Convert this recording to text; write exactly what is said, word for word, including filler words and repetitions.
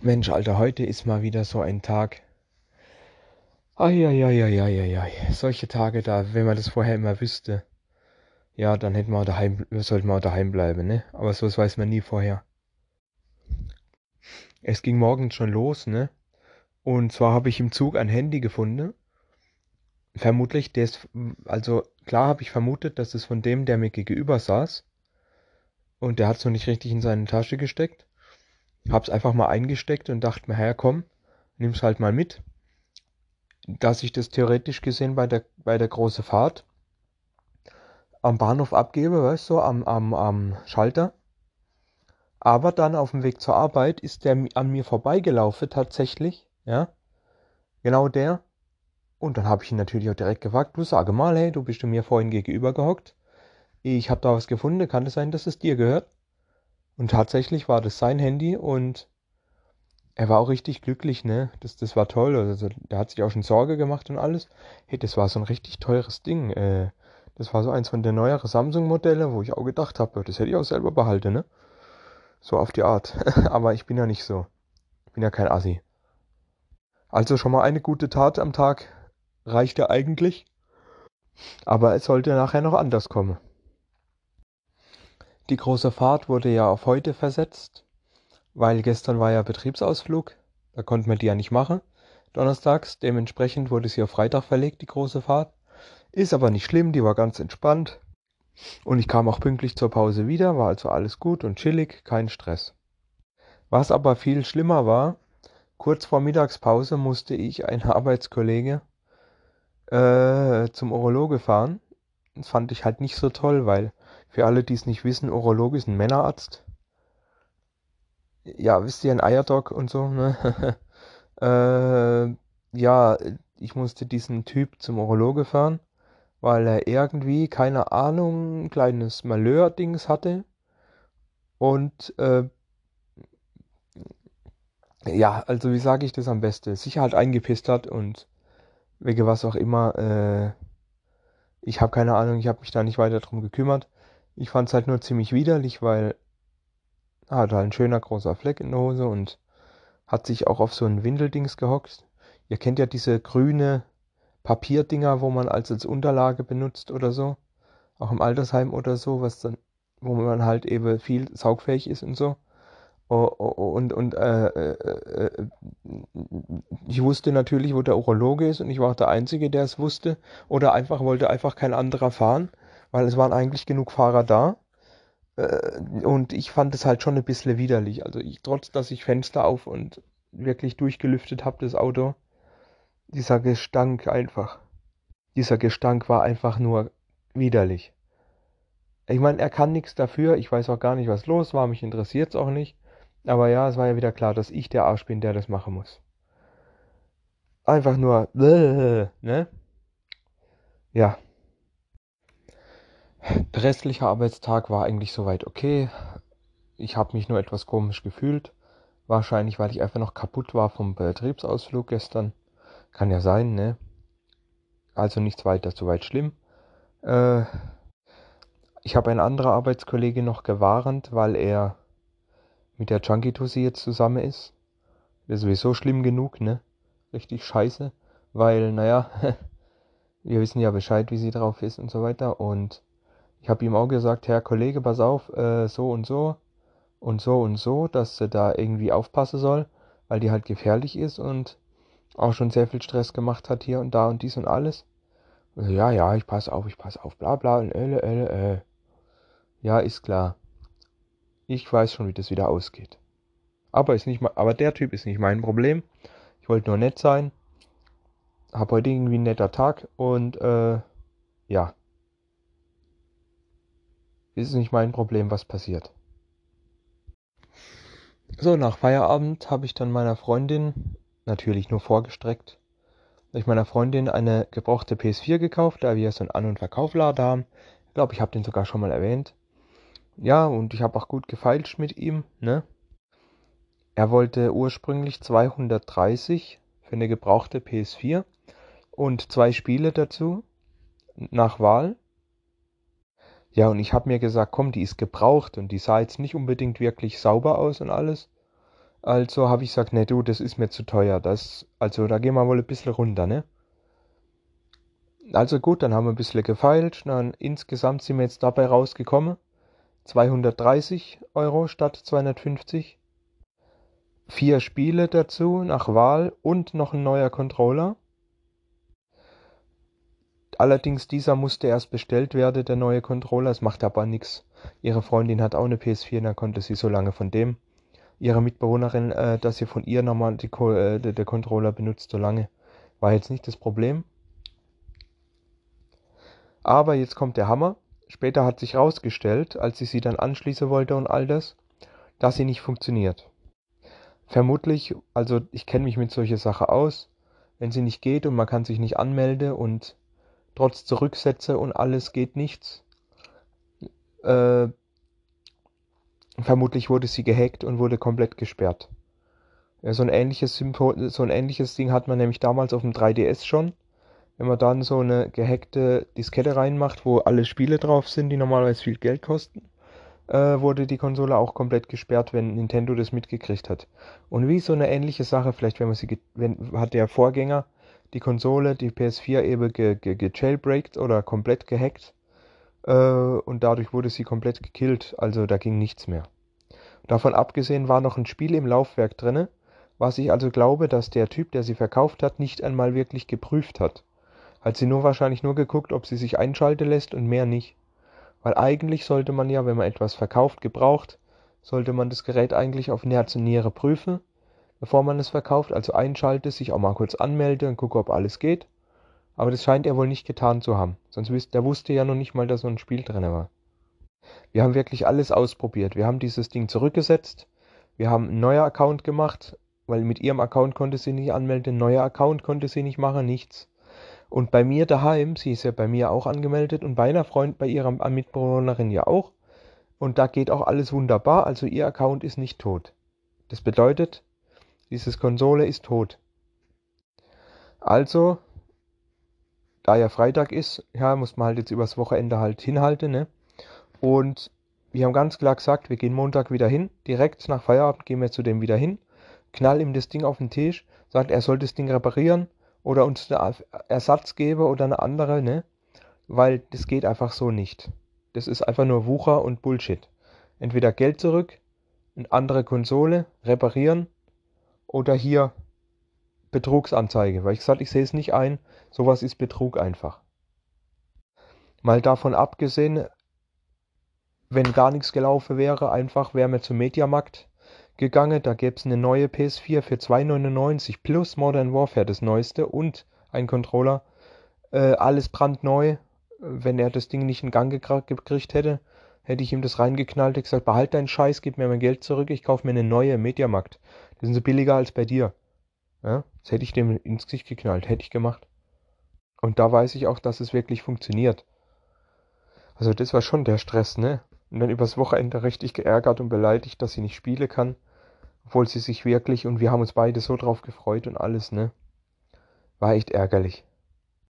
Mensch, Alter, heute ist mal wieder so ein Tag. Eieieiei, solche Tage da, wenn man das vorher immer wüsste, ja, dann hätten wir daheim, sollten wir daheim bleiben, ne? Aber so das weiß man nie vorher. Es ging morgens schon los, ne? Und zwar habe ich im Zug ein Handy gefunden. Vermutlich, der ist, also klar habe ich vermutet, dass es von dem, der mir gegenüber saß. Und der hat es noch nicht richtig in seine Tasche gesteckt. Hab's einfach mal eingesteckt und dachte mir, ja komm, nimm's halt mal mit. Dass ich das theoretisch gesehen bei der, bei der großen Fahrt am Bahnhof abgebe, weißt du, am, am, am Schalter. Aber dann auf dem Weg zur Arbeit ist der an mir vorbeigelaufen, tatsächlich, ja, genau der. Und dann habe ich ihn natürlich auch direkt gefragt, du sage mal, hey, du bist du mir vorhin gegenüber gehockt. Ich habe da was gefunden, kann es sein, dass es dir gehört? Und tatsächlich war das sein Handy und er war auch richtig glücklich, ne? Das, das war toll. Also, der hat sich auch schon Sorge gemacht und alles. Hey, das war so ein richtig teures Ding. Äh, das war so eins von den neueren Samsung-Modelle, wo ich auch gedacht habe, das hätte ich auch selber behalten, ne? So auf die Art. Aber ich bin ja nicht so. Ich bin ja kein Assi. Also schon mal eine gute Tat am Tag reicht ja eigentlich. Aber es sollte nachher noch anders kommen. Die große Fahrt wurde ja auf heute versetzt, weil gestern war ja Betriebsausflug. Da konnten wir die ja nicht machen. Donnerstags. Dementsprechend wurde sie auf Freitag verlegt, die große Fahrt. Ist aber nicht schlimm, die war ganz entspannt. Und ich kam auch pünktlich zur Pause wieder, war also alles gut und chillig, kein Stress. Was aber viel schlimmer war, kurz vor Mittagspause musste ich einen Arbeitskollege äh, zum Urologe fahren. Das fand ich halt nicht so toll, weil für alle, die es nicht wissen, Urologe ist ein Männerarzt. Ja, wisst ihr, ein Eierdock und so, ne? äh, ja, ich musste diesen Typ zum Urologe fahren, weil er irgendwie, keine Ahnung, ein kleines Malheur-Dings hatte. Und äh, ja, also wie sage ich das am besten? Sich halt eingepisst hat und wegen was auch immer. Äh, ich habe keine Ahnung, ich habe mich da nicht weiter drum gekümmert. Ich fand es halt nur ziemlich widerlich, weil er hatte halt ein schöner großer Fleck in der Hose und hat sich auch auf so ein Windeldings gehockt. Ihr kennt ja diese grüne Papierdinger, wo man als, als Unterlage benutzt oder so. Auch im Altersheim oder so, was dann, wo man halt eben viel saugfähig ist und so. Oh, oh, oh, Und, und äh, äh, äh, ich wusste natürlich, wo der Urologe ist und ich war auch der Einzige, der es wusste. Oder einfach wollte einfach kein anderer fahren, weil es waren eigentlich genug Fahrer da. Äh, und ich fand es halt schon ein bisschen widerlich. Also ich, trotz dass ich Fenster auf und wirklich durchgelüftet habe, das Auto, dieser Gestank einfach. Dieser Gestank war einfach nur widerlich. Ich meine, er kann nichts dafür. Ich weiß auch gar nicht, was los war. Mich interessiert es auch nicht. Aber ja, es war ja wieder klar, dass ich der Arsch bin, der das machen muss. Einfach nur, ne? Ja, der restliche Arbeitstag war eigentlich soweit okay. Ich habe mich nur etwas komisch gefühlt. Wahrscheinlich, weil ich einfach noch kaputt war vom Betriebsausflug gestern. Kann ja sein, ne? Also nichts weiter, soweit schlimm. Äh, ich habe einen anderen Arbeitskollege noch gewarnt, weil er mit der Junkie-Tussi jetzt zusammen ist. Das ist sowieso schlimm genug, ne? Richtig scheiße. Weil, naja, wir wissen ja Bescheid, wie sie drauf ist und so weiter. Und ich habe ihm auch gesagt, Herr Kollege, pass auf, äh, so und so und so und so, dass er da irgendwie aufpassen soll, weil die halt gefährlich ist und auch schon sehr viel Stress gemacht hat hier und da und dies und alles. Und so, ja, ja, ich passe auf, ich passe auf, bla bla und äh, äh, äh. Ja, ist klar. Ich weiß schon, wie das wieder ausgeht. Aber ist nicht, aber der Typ ist nicht mein Problem. Ich wollte nur nett sein. Hab heute irgendwie einen netter Tag und äh, ja, ist nicht mein Problem, was passiert. So, nach Feierabend habe ich dann meiner Freundin, natürlich nur vorgestreckt, habe ich meiner Freundin eine gebrauchte P S vier gekauft, da wir so einen An- und Verkaufladen haben. Ich glaube, ich habe den sogar schon mal erwähnt. Ja, und ich habe auch gut gefeilscht mit ihm, ne? Er wollte ursprünglich zweihundertdreißig für eine gebrauchte P S vier und zwei Spiele dazu, nach Wahl. Ja, und ich habe mir gesagt, komm, die ist gebraucht und die sah jetzt nicht unbedingt wirklich sauber aus und alles. Also habe ich gesagt, ne du, das ist mir zu teuer. Das, also da gehen wir wohl ein bisschen runter, ne? Also gut, dann haben wir ein bisschen gefeilt. Dann insgesamt sind wir jetzt dabei rausgekommen. zweihundertdreißig Euro statt zweihundertfünfzig. Vier Spiele dazu nach Wahl und noch ein neuer Controller. Allerdings dieser musste erst bestellt werden, der neue Controller. Es macht aber nichts. Ihre Freundin hat auch eine P S vier, dann konnte sie so lange von dem. Ihre Mitbewohnerin, äh, dass sie von ihr nochmal die, äh, der Controller benutzt, so lange. War jetzt nicht das Problem. Aber jetzt kommt der Hammer. Später hat sich herausgestellt, als ich sie dann anschließen wollte und all das, dass sie nicht funktioniert. Vermutlich, also ich kenne mich mit solcher Sache aus, wenn sie nicht geht und man kann sich nicht anmelden und trotz Zurücksätze und alles geht nichts. Äh, vermutlich wurde sie gehackt und wurde komplett gesperrt. Ja, so ein ähnliches Symptom, so ein ähnliches Ding hat man nämlich damals auf dem drei D S schon. Wenn man dann so eine gehackte Diskette reinmacht, wo alle Spiele drauf sind, die normalerweise viel Geld kosten, äh, wurde die Konsole auch komplett gesperrt, wenn Nintendo das mitgekriegt hat. Und wie so eine ähnliche Sache, vielleicht wenn man sie, wenn, hat der Vorgänger die Konsole, die P S vier eben ge, ge, gejailbreakt oder komplett gehackt, äh, und dadurch wurde sie komplett gekillt, also da ging nichts mehr. Davon abgesehen war noch ein Spiel im Laufwerk drinne, was ich also glaube, dass der Typ, der sie verkauft hat, nicht einmal wirklich geprüft hat. Hat sie nur wahrscheinlich nur geguckt, ob sie sich einschalten lässt und mehr nicht. Weil eigentlich sollte man ja, wenn man etwas verkauft, gebraucht, sollte man das Gerät eigentlich auf Herz und Niere prüfen, bevor man es verkauft. Also einschalten, sich auch mal kurz anmelden und gucken, ob alles geht. Aber das scheint er wohl nicht getan zu haben. Sonst wüsste, der wusste ja noch nicht mal, dass so ein Spiel drin war. Wir haben wirklich alles ausprobiert. Wir haben dieses Ding zurückgesetzt. Wir haben einen neuen Account gemacht, weil mit ihrem Account konnte sie nicht anmelden. Ein neuer Account konnte sie nicht machen, nichts. Und bei mir daheim, sie ist ja bei mir auch angemeldet und bei einer Freund, bei ihrer Mitbewohnerin ja auch. Und da geht auch alles wunderbar, also ihr Account ist nicht tot. Das bedeutet, diese Konsole ist tot. Also, da ja Freitag ist, ja, muss man halt jetzt übers Wochenende halt hinhalten, ne? Und wir haben ganz klar gesagt, wir gehen Montag wieder hin, direkt nach Feierabend gehen wir zu dem wieder hin, knall ihm das Ding auf den Tisch, sagt, er soll das Ding reparieren oder uns einen Ersatz geben oder eine andere, ne? Weil das geht einfach so nicht. Das ist einfach nur Wucher und Bullshit. Entweder Geld zurück, eine andere Konsole, reparieren oder hier Betrugsanzeige. Weil ich gesagt, ich sehe es nicht ein, sowas ist Betrug einfach. Mal davon abgesehen, wenn gar nichts gelaufen wäre, einfach wären wir zum Mediamarkt gegangen. Da gäbe es eine neue P S vier für zwei neunundneunzig plus Modern Warfare, das neueste, und ein Controller. Äh, alles brandneu. Wenn er das Ding nicht in Gang gekriegt hätte, hätte ich ihm das reingeknallt und gesagt, behalt deinen Scheiß, gib mir mein Geld zurück, ich kaufe mir eine neue im Mediamarkt. Die sind so billiger als bei dir. Ja? Das hätte ich dem ins Gesicht geknallt, hätte ich gemacht. Und da weiß ich auch, dass es wirklich funktioniert. Also das war schon der Stress, ne? Und dann übers Wochenende richtig geärgert und beleidigt, dass sie nicht spielen kann. Obwohl sie sich wirklich, und wir haben uns beide so drauf gefreut und alles, ne? War echt ärgerlich.